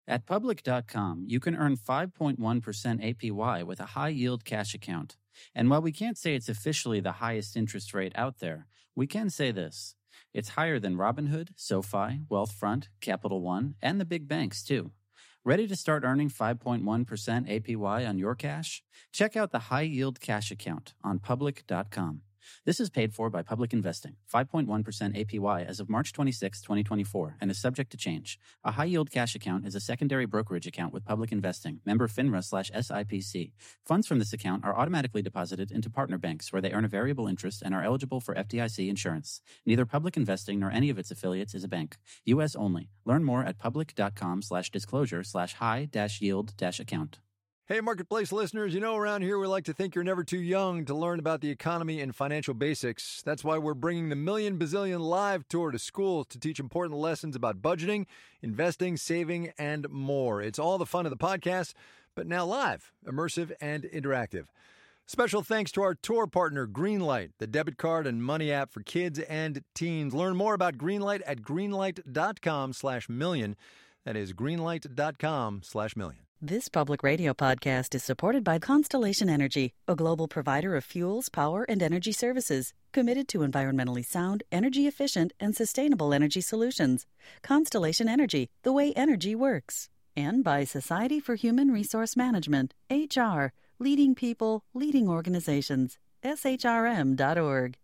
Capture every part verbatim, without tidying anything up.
At Public dot com, you can earn five point one percent A P Y with a high-yield cash account. And while we can't say it's officially the highest interest rate out there, we can say this. It's higher than Robinhood, SoFi, Wealthfront, Capital One, and the big banks, too. Ready to start earning five point one percent A P Y on your cash? Check out the high-yield cash account on Public dot com. This is paid for by Public Investing, five point one percent A P Y as of March twenty-sixth, twenty twenty-four, and is subject to change. A high-yield cash account is a secondary brokerage account with Public Investing, member FINRA slash S I P C. Funds from this account are automatically deposited into partner banks where they earn a variable interest and are eligible for F D I C insurance. Neither Public Investing nor any of its affiliates is a bank. U S only. Learn more at Public dot com slash disclosure slash high dash yield dash account. Hey, Marketplace listeners, you know around here we like to think you're never too young to learn about the economy and financial basics. That's why we're bringing the Million Bazillion Live Tour to schools to teach important lessons about budgeting, investing, saving, and more. It's all the fun of the podcast, but now live, immersive, and interactive. Special thanks to our tour partner, Greenlight, the debit card and money app for kids and teens. Learn more about Greenlight at greenlight.com slash million. That is greenlight.com slash million. This public radio podcast is supported by Constellation Energy, a global provider of fuels, power, and energy services, committed to environmentally sound, energy-efficient, and sustainable energy solutions. Constellation Energy, the way energy works. And by Society for Human Resource Management, H R, leading people, leading organizations, S H R M dot org.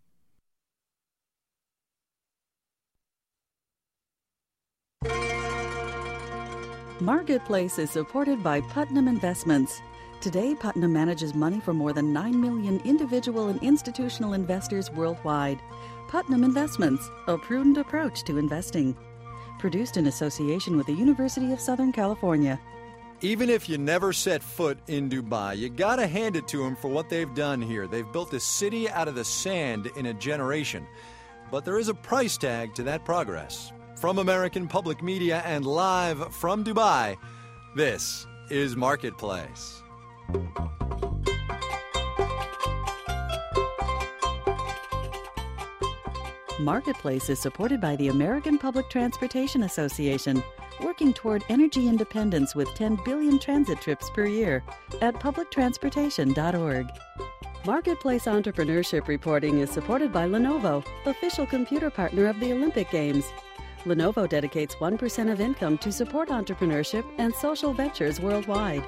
Marketplace is supported by Putnam Investments. Today, Putnam manages money for more than nine million individual and institutional investors worldwide. Putnam Investments, a prudent approach to investing. Produced in association with the University of Southern California. Even if you never set foot in Dubai, you gotta hand it to them for what they've done here. They've built a city out of the sand in a generation. But there is a price tag to that progress. From American Public Media and live from Dubai, this is Marketplace. Marketplace is supported by the American Public Transportation Association, working toward energy independence with ten billion transit trips per year at public transportation dot org. Marketplace entrepreneurship reporting is supported by Lenovo, official computer partner of the Olympic Games. Lenovo dedicates one percent of income to support entrepreneurship and social ventures worldwide.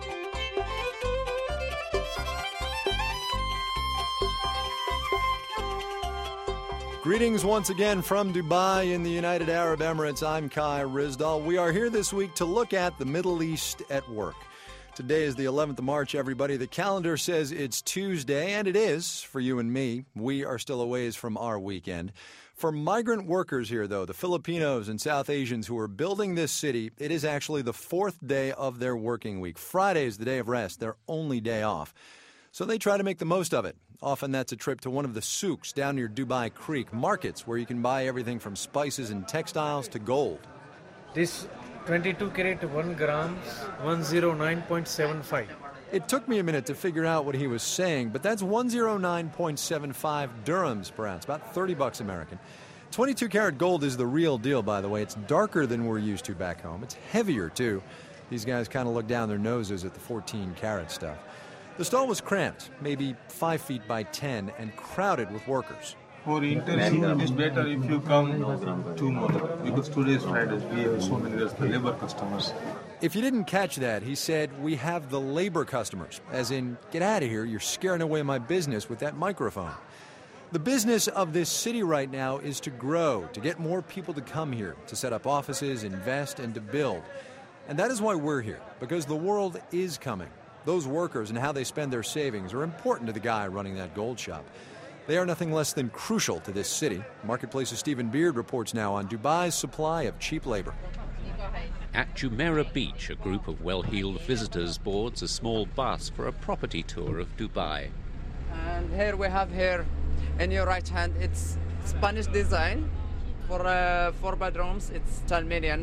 Greetings once again from Dubai in the United Arab Emirates. I'm Kai Rizdal. We are here this week to look at the Middle East at work. Today is the eleventh of March, everybody. The calendar says it's Tuesday, and it is for you and me. We are still a ways from our weekend. For migrant workers here, though, the Filipinos and South Asians who are building this city, it is actually the fourth day of their working week. Friday is the day of rest, their only day off. So they try to make the most of it. Often that's a trip to one of the souks down near Dubai Creek, markets where you can buy everything from spices and textiles to gold. This twenty-two carat one grams, one oh nine point seven five. It took me a minute to figure out what he was saying, but that's one oh nine point seven five dirhams per ounce, about thirty bucks American. twenty-two karat gold is the real deal, by the way. It's darker than we're used to back home. It's heavier, too. These guys kind of look down their noses at the fourteen karat stuff. The stall was cramped, maybe five feet by ten, and crowded with workers. For interview, it is better if you come tomorrow, because today is Friday. We have so many the labor customers. If you didn't catch that, he said, we have the labor customers, as in, get out of here, you're scaring away my business with that microphone. The business of this city right now is to grow, to get more people to come here, to set up offices, invest, and to build. And that is why we're here, because the world is coming. Those workers and how they spend their savings are important to the guy running that gold shop. They are nothing less than crucial to this city. Marketplace's Stephen Beard reports now on Dubai's supply of cheap labor. At Jumeirah Beach, a group of well-heeled visitors boards a small bus for a property tour of Dubai. And here we have here, in your right hand, it's Spanish design. For uh, four bedrooms, it's ten million.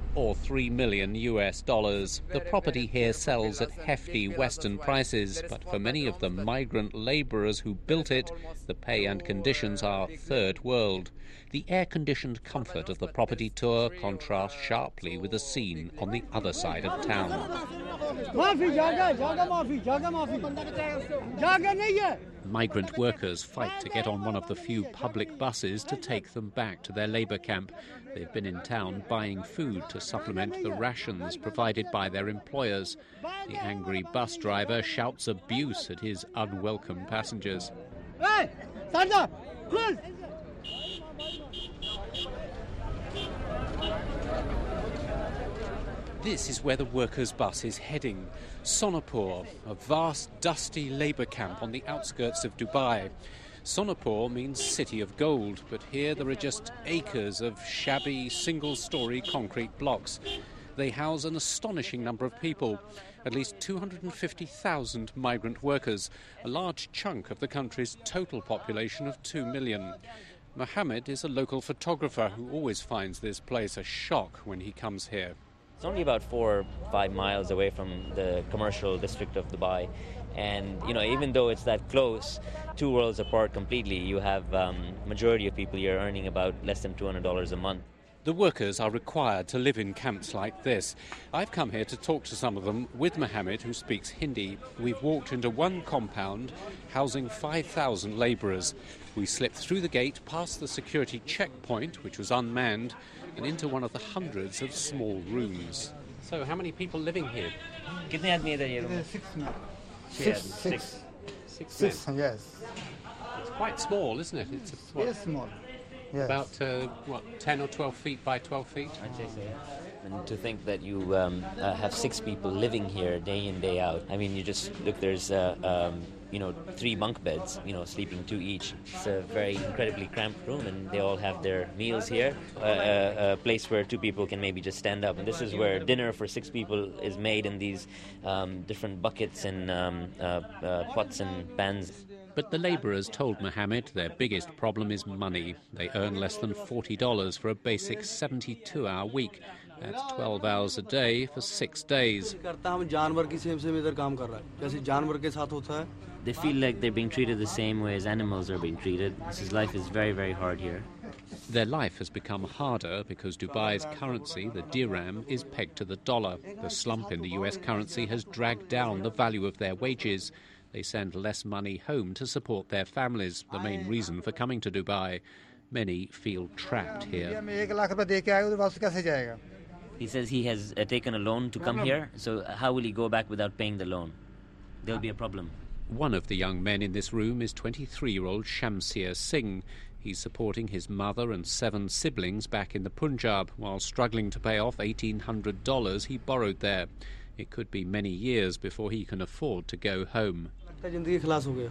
or three million U S dollars. The property here sells at hefty Western prices, but for many of the migrant labourers who built it, the pay and conditions are third world. The air-conditioned comfort of the property tour contrasts sharply with the scene on the other side of town. Migrant workers fight to get on one of the few public buses to take them back to their labour camp. They've been in town buying food to supplement the rations provided by their employers. The angry bus driver shouts abuse at his unwelcome passengers. Hey, stand up! Close! This is where the workers' bus is heading. Sonapur, a vast, dusty labour camp on the outskirts of Dubai. Sonapur means city of gold, but here there are just acres of shabby, single-storey concrete blocks. They house an astonishing number of people, at least two hundred fifty thousand migrant workers, a large chunk of the country's total population of two million. Mohammed is a local photographer who always finds this place a shock when he comes here. It's only about four or five miles away from the commercial district of Dubai. And, you know, even though it's that close, two worlds apart completely, you have um, majority of people here earning about less than two hundred dollars a month. The workers are required to live in camps like this. I've come here to talk to some of them with Mohammed, who speaks Hindi. We've walked into one compound housing five thousand labourers. We slipped through the gate, past the security checkpoint, which was unmanned, and into one of the hundreds of small rooms. So how many people living here? Six men. Six, six. Six, six men. Yes. It's quite small, isn't it? It's a, what, Yes, small. Yes. about, uh, what, ten or twelve feet by twelve feet? I'd say so, yeah. And to think that you um, uh, have six people living here day in, day out. I mean, you just look, there's, uh, um, you know, three bunk beds, you know, sleeping two each. It's a very incredibly cramped room, and they all have their meals here. Uh, a, a place where two people can maybe just stand up. And this is where dinner for six people is made in these um, different buckets and um, uh, uh, pots and pans. But the labourers told Mohammed their biggest problem is money. They earn less than forty dollars for a basic seventy-two hour week. That's twelve hours a day for six days. They feel like they're being treated the same way as animals are being treated. This life is very, very hard here. Their life has become harder because Dubai's currency, the dirham, is pegged to the dollar. The slump in the U S currency has dragged down the value of their wages. They send less money home to support their families, the main reason for coming to Dubai. Many feel trapped here. He says he has uh, taken a loan to come here, so how will he go back without paying the loan? There'll be a problem. One of the young men in this room is twenty-three-year-old Shamsir Singh. He's supporting his mother and seven siblings back in the Punjab while struggling to pay off eighteen hundred dollars he borrowed there. It could be many years before he can afford to go home. Um,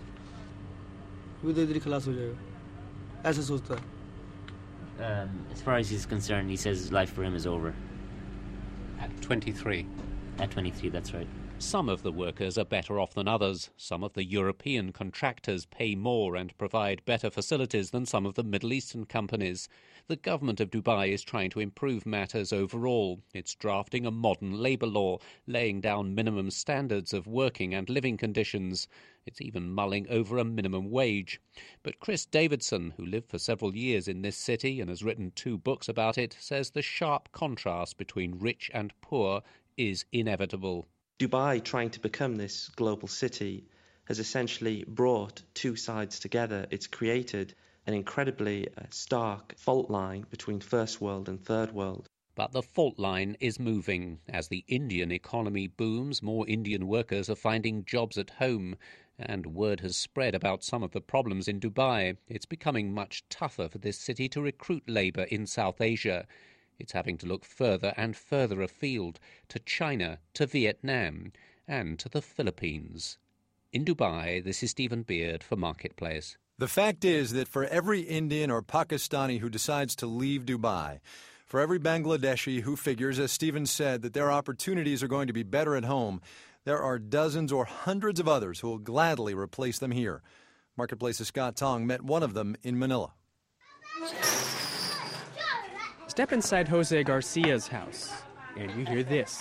as far as he's concerned, he says life for him is over. At twenty-three? At twenty-three, that's right. Some of the workers are better off than others. Some of the European contractors pay more and provide better facilities than some of the Middle Eastern companies. The government of Dubai is trying to improve matters overall. It's drafting a modern labour law, laying down minimum standards of working and living conditions. It's even mulling over a minimum wage. But Chris Davidson, who lived for several years in this city and has written two books about it, says the sharp contrast between rich and poor is inevitable. Dubai, trying to become this global city, has essentially brought two sides together. It's created an incredibly uh, stark fault line between first world and third world. But the fault line is moving. As the Indian economy booms, more Indian workers are finding jobs at home. And word has spread about some of the problems in Dubai. It's becoming much tougher for this city to recruit labour in South Asia. It's having to look further and further afield, to China, to Vietnam, and to the Philippines. In Dubai, this is Stephen Beard for Marketplace. The fact is that for every Indian or Pakistani who decides to leave Dubai, for every Bangladeshi who figures, as Stephen said, that their opportunities are going to be better at home, there are dozens or hundreds of others who will gladly replace them here. Marketplace's Scott Tong met one of them in Manila. Step inside Jose Garcia's house. and you hear this.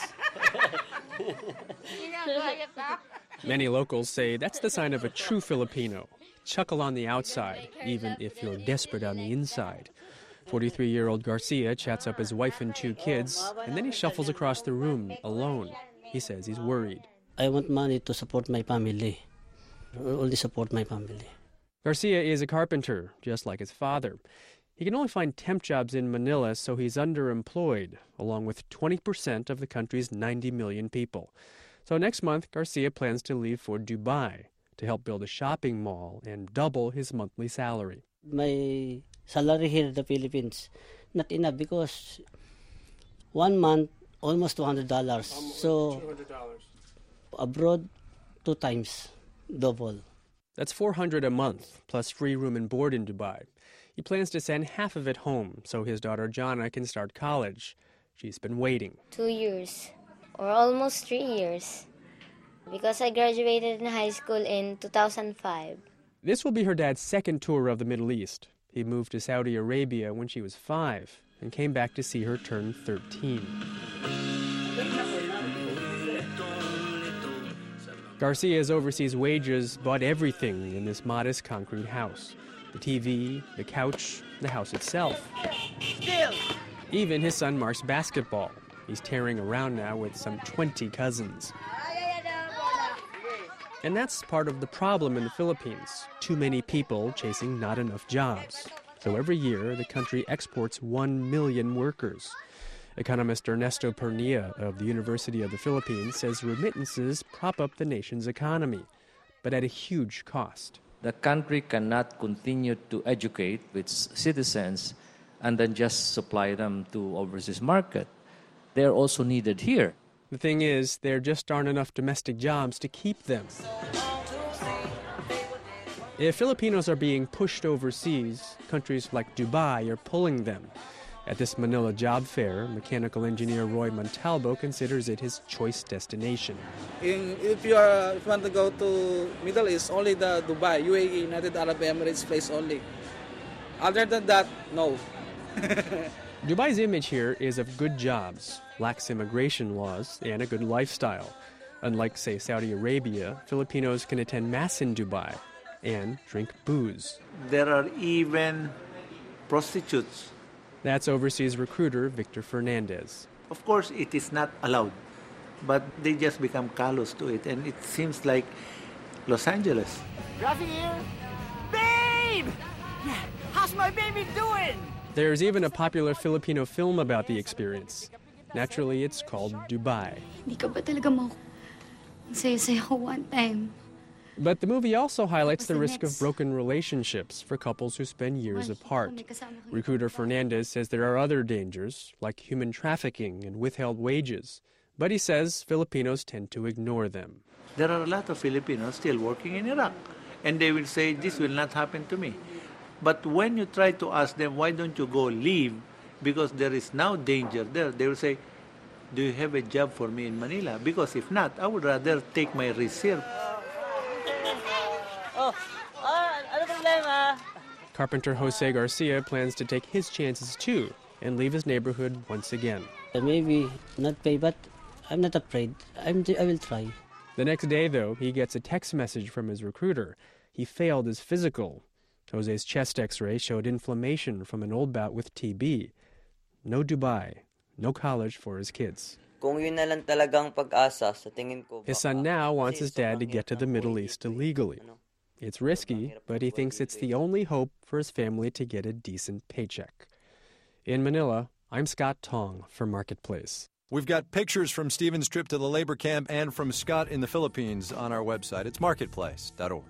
Many locals say that's the sign of a true Filipino. Chuckle on the outside, even if you're desperate on the inside. forty-three-year-old Garcia chats up his wife and two kids, and then he shuffles across the room alone. He says he's worried. I want money to support my family. Only support my family. Garcia is a carpenter, just like his father. He can only find temp jobs in Manila, so he's underemployed, along with twenty percent of the country's ninety million people. So next month, Garcia plans to leave for Dubai to help build a shopping mall and double his monthly salary. My salary here in the Philippines, not enough because one month, almost two hundred dollars. So two hundred dollars. Abroad, two times, double. That's four hundred dollars a month, plus free room and board in Dubai. He plans to send half of it home so his daughter Jana can start college. She's been waiting. Two years, or almost three years, because I graduated in high school in two thousand five. This will be her dad's second tour of the Middle East. He moved to Saudi Arabia when she was five and came back to see her turn thirteen. Garcia's overseas wages bought everything in this modest concrete house. The T V, the couch, the house itself. Still. Even his son Mark's basketball. He's tearing around now with some twenty cousins. And that's part of the problem in the Philippines. Too many people chasing not enough jobs. So every year, the country exports one million workers. Economist Ernesto Pernia of the University of the Philippines says remittances prop up the nation's economy, but at a huge cost. The country cannot continue to educate its citizens and then just supply them to overseas market. They're also needed here. The thing is, there just aren't enough domestic jobs to keep them. If Filipinos are being pushed overseas, countries like Dubai are pulling them. At this Manila job fair, mechanical engineer Roy Montalvo considers it his choice destination. In, if, you are, if you want to go to Middle East, only the Dubai, U A E, United Arab Emirates place only. Other than that, no. Dubai's image here is of good jobs, lax immigration laws, and a good lifestyle. Unlike, say, Saudi Arabia, Filipinos can attend mass in Dubai and drink booze. There are even prostitutes. That's overseas recruiter Victor Fernandez. Of course, it is not allowed, but they just become callous to it, and it seems like Los Angeles. Rafi here? Babe! Yeah, how's my baby doing? There's even a popular Filipino film about the experience. Naturally, it's called Dubai. Hindi ka ba talaga mo? Ang saya-saya ko one time. But the movie also highlights the risk of broken relationships for couples who spend years apart. Recruiter Fernandez says there are other dangers, like human trafficking and withheld wages. But he says Filipinos tend to ignore them. There are a lot of Filipinos still working in Iraq, and they will say, this will not happen to me. But when you try to ask them, why don't you go leave, because there is now danger there, they will say, do you have a job for me in Manila? Because if not, I would rather take my risk here. Oh, ano problema? Carpenter Jose Garcia plans to take his chances too and leave his neighborhood once again. Maybe not pay, but I'm not afraid. I'm, I will try. The next day, though, he gets a text message from his recruiter. He failed his physical. Jose's chest x-ray showed inflammation from an old bout with T B. No Dubai, no college for his kids. Kung yun na lang talagang pag-asa, sa tingin ko. His son now wants his dad to get to the Middle East illegally. It's risky, but he thinks it's the only hope for his family to get a decent paycheck. In Manila, I'm Scott Tong for Marketplace. We've got pictures from Stephen's trip to the labor camp and from Scott in the Philippines on our website. It's marketplace dot org.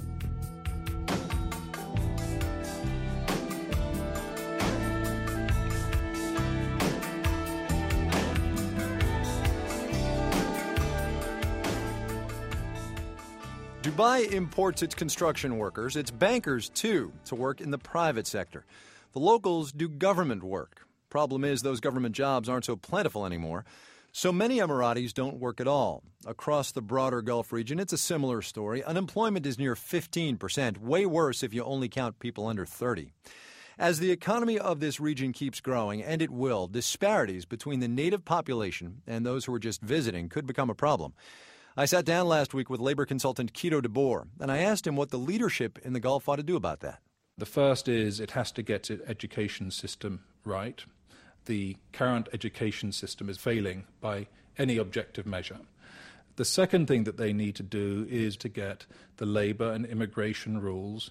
Dubai imports its construction workers, its bankers too, to work in the private sector. The locals do government work. Problem is, those government jobs aren't so plentiful anymore. So many Emiratis don't work at all. Across the broader Gulf region, it's a similar story. Unemployment is near fifteen percent, way worse if you only count people under thirty. As the economy of this region keeps growing, and it will, disparities between the native population and those who are just visiting could become a problem. I sat down last week with labor consultant Kito DeBoer, and I asked him what the leadership in the Gulf ought to do about that. The first is it has to get its education system right. The current education system is failing by any objective measure. The second thing that they need to do is to get the labor and immigration rules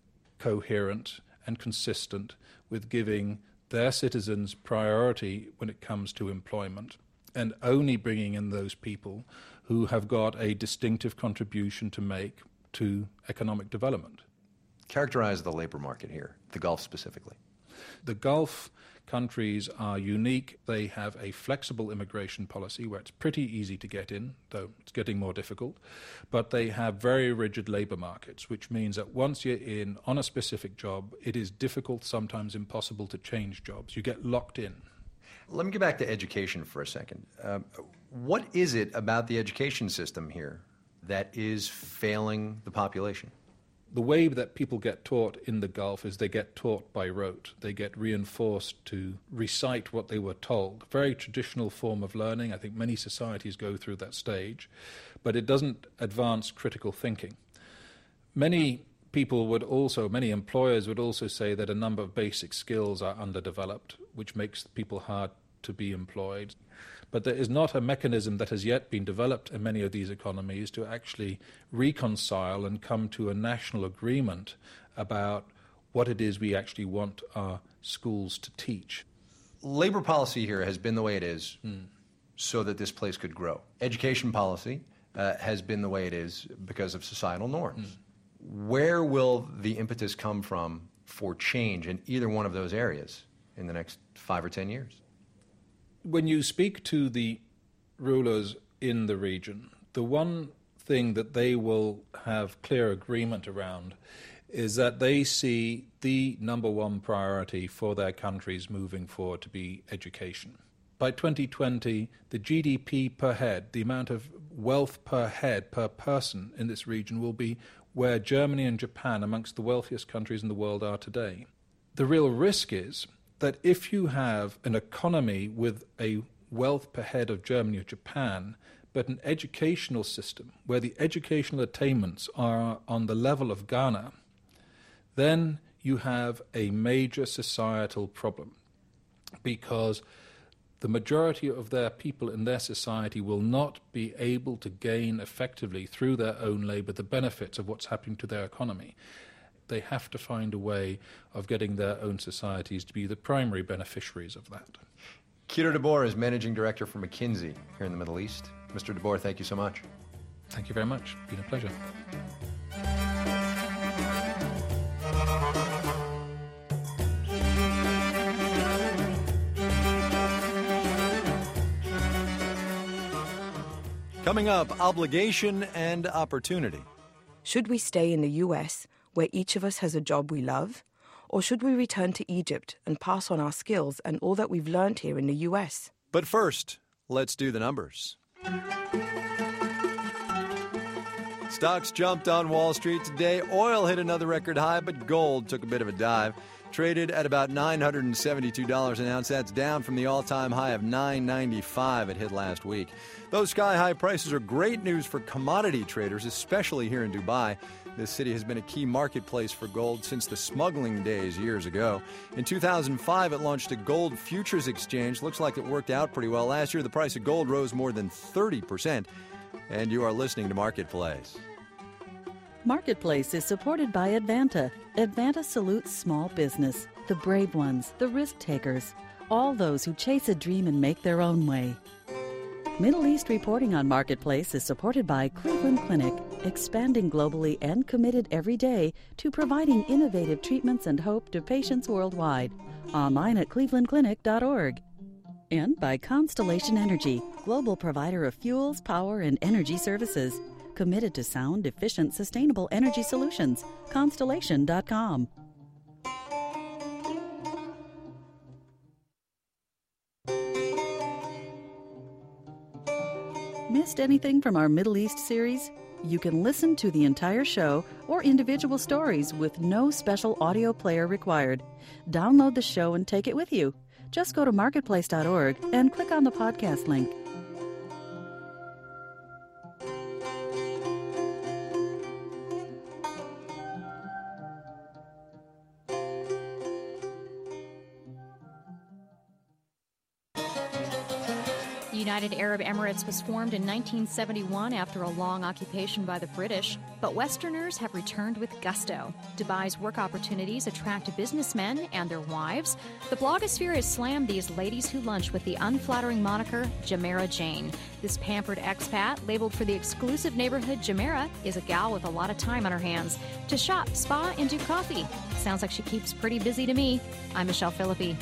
coherent and consistent with giving their citizens priority when it comes to employment, and only bringing in those people who have got a distinctive contribution to make to economic development. Characterize the labor market here, the Gulf specifically. The Gulf countries are unique. They have a flexible immigration policy where it's pretty easy to get in, though it's getting more difficult. But they have very rigid labor markets, which means that once you're in on a specific job, it is difficult, sometimes impossible, to change jobs. You get locked in. Let me get back to education for a second. Uh, what is it about the education system here that is failing the population? The way that people get taught in the Gulf is they get taught by rote. They get reinforced to recite what they were told. Very traditional form of learning. I think many societies go through that stage, but it doesn't advance critical thinking. Many people would also, many employers would also say that a number of basic skills are underdeveloped, which makes people hard to be employed. But there is not a mechanism that has yet been developed in many of these economies to actually reconcile and come to a national agreement about what it is we actually want our schools to teach. Labor policy here has been the way it is mm. so that this place could grow. Education policy uh, has been the way it is because of societal norms. Mm. Where will the impetus come from for change in either one of those areas in the next five or ten years? When you speak to the rulers in the region, the one thing that they will have clear agreement around is that they see the number one priority for their countries moving forward to be education. By twenty twenty, the G D P per head, the amount of wealth per head, per person in this region, will be where Germany and Japan, amongst the wealthiest countries in the world, are today. The real risk is that if you have an economy with a wealth per head of Germany or Japan, but an educational system where the educational attainments are on the level of Ghana, then you have a major societal problem, because the majority of their people in their society will not be able to gain effectively through their own labor the benefits of what's happening to their economy. They have to find a way of getting their own societies to be the primary beneficiaries of that. Kito DeBoer is Managing Director for McKinsey here in the Middle East. Mister DeBoer, thank you so much. Thank you very much. It's been a pleasure. Coming up, obligation and opportunity. Should we stay in the U S, where each of us has a job we love? Or should we return to Egypt and pass on our skills and all that we've learned here in the U S? But first, let's do the numbers. Stocks jumped on Wall Street today. Oil hit another record high, but gold took a bit of a dive. Traded at about nine hundred seventy-two dollars an ounce. That's down from the all-time high of nine ninety-five it hit last week. Those sky-high prices are great news for commodity traders, especially here in Dubai. This city has been a key marketplace for gold since the smuggling days years ago. In two thousand five, it launched a gold futures exchange. Looks like it worked out pretty well. Last year, the price of gold rose more than thirty percent. And you are listening to Marketplace. Marketplace is supported by Advanta. Advanta salutes small business, the brave ones, the risk takers, all those who chase a dream and make their own way. Middle East reporting on Marketplace is supported by Cleveland Clinic, expanding globally and committed every day to providing innovative treatments and hope to patients worldwide. Online at cleveland clinic dot org. And by Constellation Energy, global provider of fuels, power, and energy services. Committed to sound, efficient, sustainable energy solutions. Constellation dot com. Missed anything from our Middle East series? You can listen to the entire show or individual stories with no special audio player required. Download the show and take it with you. Just go to marketplace dot org and click on the podcast link. The United Arab Emirates was formed in nineteen seventy-one after a long occupation by the British, but Westerners have returned with gusto. Dubai's work opportunities attract businessmen and their wives. The blogosphere has slammed these ladies who lunch with the unflattering moniker Jumeirah Jane. This pampered expat, labeled for the exclusive neighborhood Jumeirah, is a gal with a lot of time on her hands to shop, spa, and do coffee. Sounds like she keeps pretty busy to me. I'm Michelle Philippi.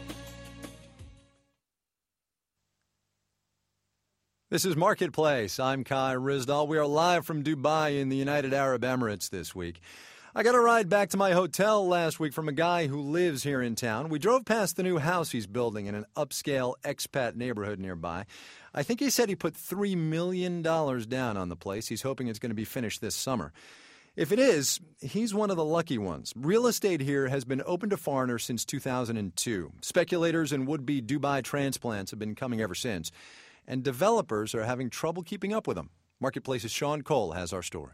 This is Marketplace. I'm Kai Rizdal. We are live from Dubai in the United Arab Emirates this week. I got a ride back to my hotel last week from a guy who lives here in town. We drove past the new house he's building in an upscale expat neighborhood nearby. I think he said he put three million dollars down on the place. He's hoping it's going to be finished this summer. If it is, he's one of the lucky ones. Real estate here has been open to foreigners since two thousand two. Speculators and would-be Dubai transplants have been coming ever since. And developers are having trouble keeping up with them. Marketplace's Sean Cole has our story.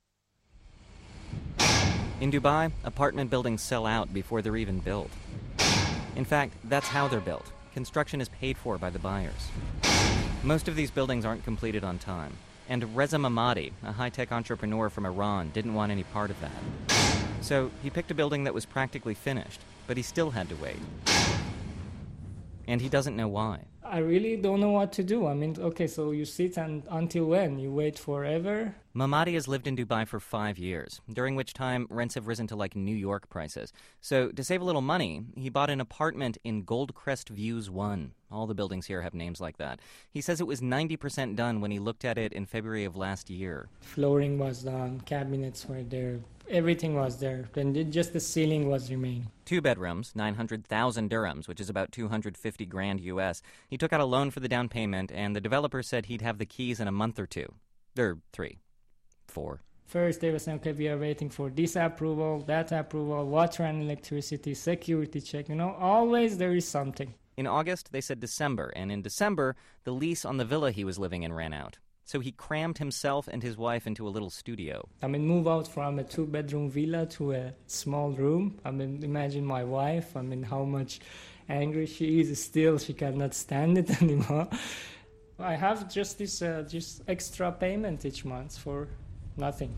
In Dubai, apartment buildings sell out before they're even built. In fact, that's how they're built. Construction is paid for by the buyers. Most of these buildings aren't completed on time. And Reza Mamadi, a high-tech entrepreneur from Iran, didn't want any part of that. So he picked a building that was practically finished, but he still had to wait. And he doesn't know why. I really don't know what to do. I mean, okay, so you sit and until when? You wait forever? Mamadi has lived in Dubai for five years, during which time rents have risen to like New York prices. So to save a little money, he bought an apartment in Goldcrest Views one. All the buildings here have names like that. He says it was ninety percent done when he looked at it in February of last year. Flooring was done, cabinets were there, everything was there. Then just the ceiling was remaining. Two bedrooms, nine hundred thousand dirhams, which is about two hundred fifty grand U S. He took out a loan for the down payment, and the developer said he'd have the keys in a month or two. Or three. Four. First, they were saying, okay, we are waiting for this approval, that approval, water and electricity, security check. You know, always there is something. In August, they said December, and in December, the lease on the villa he was living in ran out. So he crammed himself and his wife into a little studio. I mean, move out from a two-bedroom villa to a small room. I mean, imagine my wife. I mean, how much angry she is. Still, she cannot stand it anymore. I have just this uh, just extra payment each month for nothing.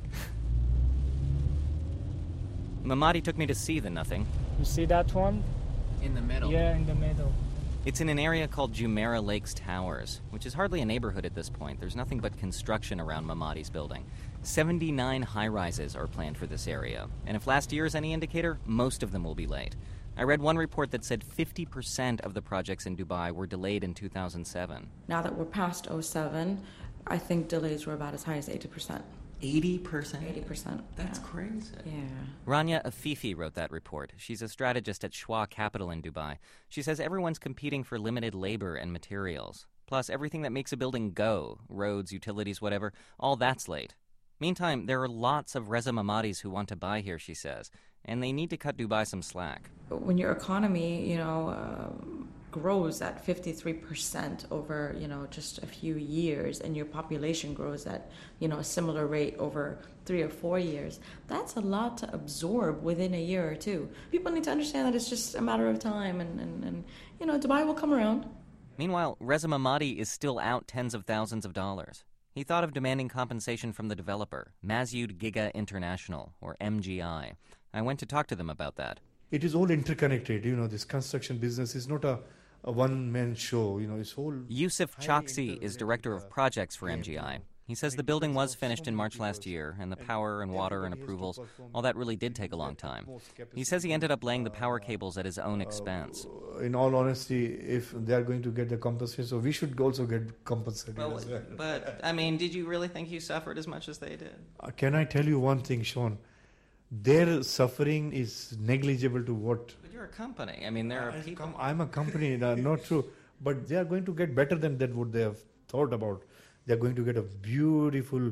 Mamadi took me to see the nothing. You see that one? In the middle? Yeah, in the middle. It's in an area called Jumeirah Lakes Towers, which is hardly a neighborhood at this point. There's nothing but construction around Mamadi's building. seventy-nine high-rises are planned for this area, and if last year is any indicator, most of them will be late. I read one report that said fifty percent of the projects in Dubai were delayed in two thousand seven. Now that we're past oh seven, I think delays were about as high as eighty percent. eighty percent? eighty percent. That's yeah. crazy. Yeah. Rania Afifi wrote that report. She's a strategist at Schwa Capital in Dubai. She says everyone's competing for limited labor and materials. Plus, everything that makes a building go, roads, utilities, whatever, all that's late. Meantime, there are lots of Reza Mamadis who want to buy here, she says, and they need to cut Dubai some slack. When your economy, you know, uh, grows at fifty-three percent over, you know, just a few years, and your population grows at, you know, a similar rate over three or four years, that's a lot to absorb within a year or two. People need to understand that it's just a matter of time, and, and, and you know, Dubai will come around. Meanwhile, Reza Mamadi is still out tens of thousands of dollars. He thought of demanding compensation from the developer, Masyud Giga International, or M G I. I went to talk to them about that. It is all interconnected. You know, this construction business is not a, a one-man show. You know, it's all... Yusuf Choksi is director of projects for M G I. He says the building was finished in March last year, and the power and water and approvals, all that really did take a long time. He says he ended up laying the power cables at his own expense. In all honesty, if they are going to get the compensation, so we should also get compensated well, as well. But, I mean, did you really think you suffered as much as they did? Uh, can I tell you one thing, Sean? Their suffering is negligible to what... But you're a company. I mean, there are people... Com- I'm a company, no, not true. But they are going to get better than that what they have thought about. They are going to get a beautiful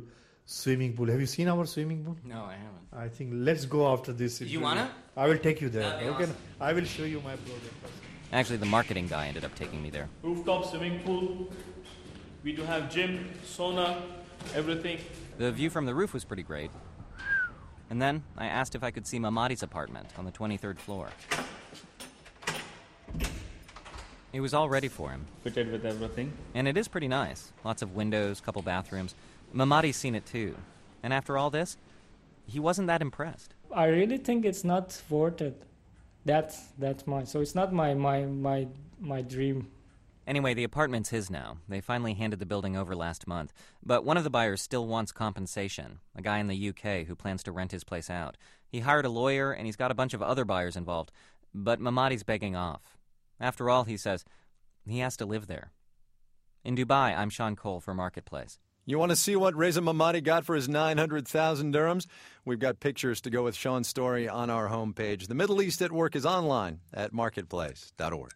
swimming pool. Have you seen our swimming pool? No, I haven't. I think let's go after this. You wanna? I will take you there. That'd be Okay, awesome. I will show you my project. Actually, the marketing guy ended up taking me there. Rooftop swimming pool. We do have gym, sauna, everything. The view from the roof was pretty great. And then I asked if I could see Mamadi's apartment on the twenty-third floor. It was all ready for him. Fitted with everything. And it is pretty nice. Lots of windows, couple bathrooms. Mamadi's seen it too. And after all this, he wasn't that impressed. I really think it's not worth it. That's that's my so it's not my my my my dream. Anyway, the apartment's his now. They finally handed the building over last month. But one of the buyers still wants compensation, a guy in the U K who plans to rent his place out. He hired a lawyer, and he's got a bunch of other buyers involved. But Mamadi's begging off. After all, he says, he has to live there. In Dubai, I'm Sean Cole for Marketplace. You want to see what Reza Mamadi got for his nine hundred thousand dirhams? We've got pictures to go with Sean's story on our homepage. The Middle East at Work is online at marketplace dot org.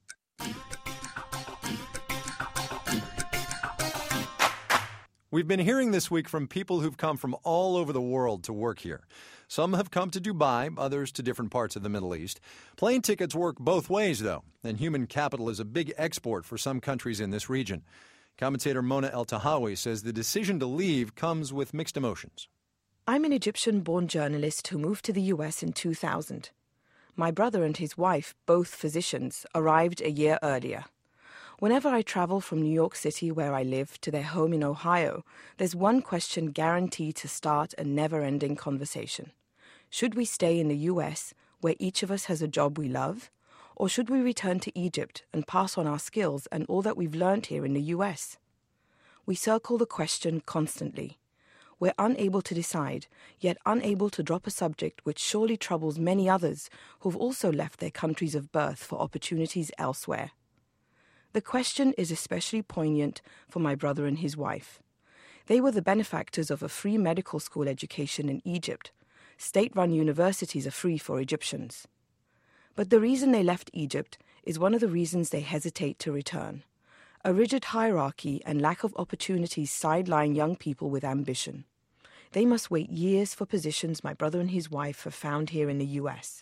We've been hearing this week from people who've come from all over the world to work here. Some have come to Dubai, others to different parts of the Middle East. Plane tickets work both ways, though, and human capital is a big export for some countries in this region. Commentator Mona El-Tahawi says the decision to leave comes with mixed emotions. I'm an Egyptian-born journalist who moved to the U S in two thousand. My brother and his wife, both physicians, arrived a year earlier. Whenever I travel from New York City, where I live, to their home in Ohio, there's one question guaranteed to start a never-ending conversation. Should we stay in the U S, where each of us has a job we love? Or should we return to Egypt and pass on our skills and all that we've learned here in the U S? We circle the question constantly. We're unable to decide, yet unable to drop a subject which surely troubles many others who've also left their countries of birth for opportunities elsewhere. The question is especially poignant for my brother and his wife. They were the benefactors of a free medical school education in Egypt. State-run universities are free for Egyptians. But the reason they left Egypt is one of the reasons they hesitate to return. A rigid hierarchy and lack of opportunities sideline young people with ambition. They must wait years for positions my brother and his wife have found here in the U S.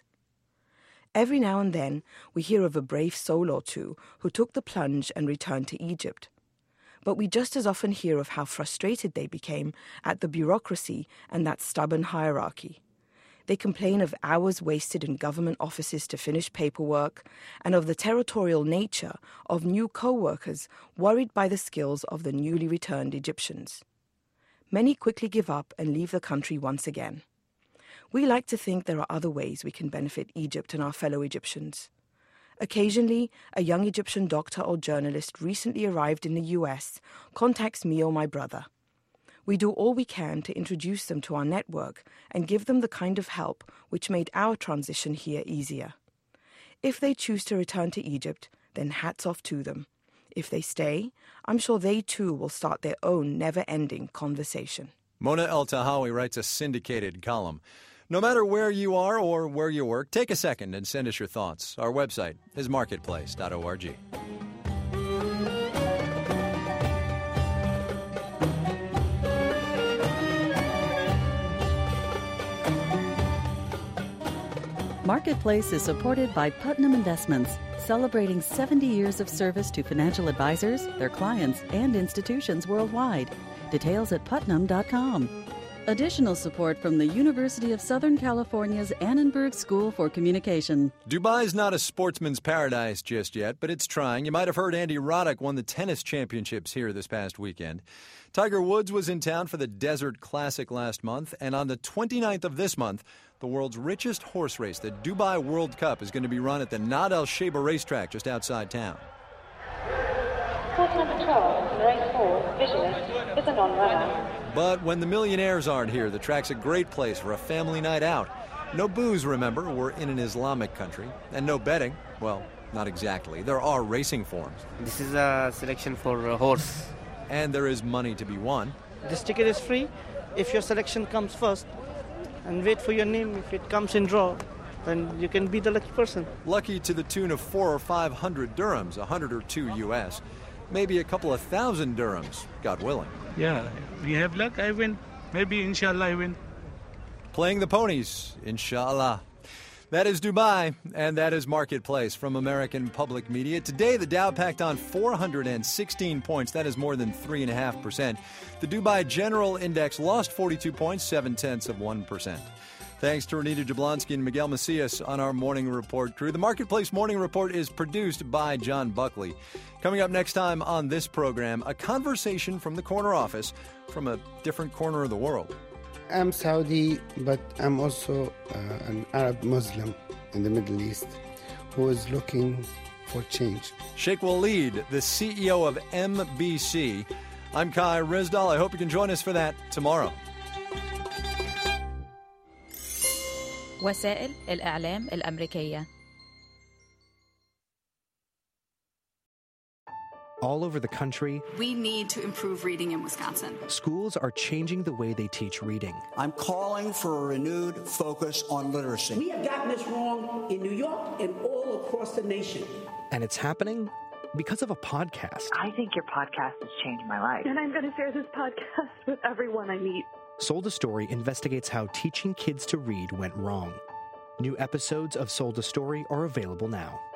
Every now and then, we hear of a brave soul or two who took the plunge and returned to Egypt. But we just as often hear of how frustrated they became at the bureaucracy and that stubborn hierarchy. They complain of hours wasted in government offices to finish paperwork and of the territorial nature of new co-workers worried by the skills of the newly returned Egyptians. Many quickly give up and leave the country once again. We like to think there are other ways we can benefit Egypt and our fellow Egyptians. Occasionally, a young Egyptian doctor or journalist recently arrived in the U S contacts me or my brother. We do all we can to introduce them to our network and give them the kind of help which made our transition here easier. If they choose to return to Egypt, then hats off to them. If they stay, I'm sure they too will start their own never-ending conversation. Mona El-Tahawi writes a syndicated column. No matter where you are or where you work, take a second and send us your thoughts. Our website is marketplace dot org. Marketplace is supported by Putnam Investments, celebrating seventy years of service to financial advisors, their clients, and institutions worldwide. Details at putnam dot com. Additional support from the University of Southern California's Annenberg School for Communication. Dubai's not a sportsman's paradise just yet, but it's trying. You might have heard Andy Roddick won the tennis championships here this past weekend. Tiger Woods was in town for the Desert Classic last month, and on the twenty-ninth of this month, the world's richest horse race, the Dubai World Cup, is going to be run at the Nad Al Sheba racetrack just outside town. Course number twelve, race four, Vigilus, is a non-runner. But when the millionaires aren't here, the track's a great place for a family night out. No booze, remember, we're in an Islamic country. And no betting. Well, not exactly. There are racing forms. This is a selection for a horse. And there is money to be won. This ticket is free if your selection comes first. And wait for your name. If it comes in draw, then you can be the lucky person. Lucky to the tune of four or five hundred dirhams, a hundred or two U S. Maybe a couple of thousand dirhams, God willing. Yeah, we have luck. I win maybe inshallah I win. Playing the ponies, inshallah. That is Dubai, and that is Marketplace from American Public Media. Today, the Dow packed on four hundred sixteen points. That is more than three point five percent. The Dubai General Index lost forty-two points, seven tenths of one percent. Thanks to Renita Jablonski and Miguel Macias on our Morning Report crew. The Marketplace Morning Report is produced by John Buckley. Coming up next time on this program, a conversation from the corner office from a different corner of the world. I'm Saudi, but I'm also uh, an Arab Muslim in the Middle East who is looking for change. Sheikh Waleed, the C E O of M B C. I'm Kai Rizdal. I hope you can join us for that tomorrow. وسائل الإعلام الأمريكية. All over the country, we need to improve reading in Wisconsin. Schools are changing the way they teach reading. I'm calling for a renewed focus on literacy. We have gotten this wrong in New York and all across the nation. And it's happening because of a podcast. I think your podcast has changed my life. And I'm going to share this podcast with everyone I meet. Sold a Story investigates how teaching kids to read went wrong. New episodes of Sold a Story are available now.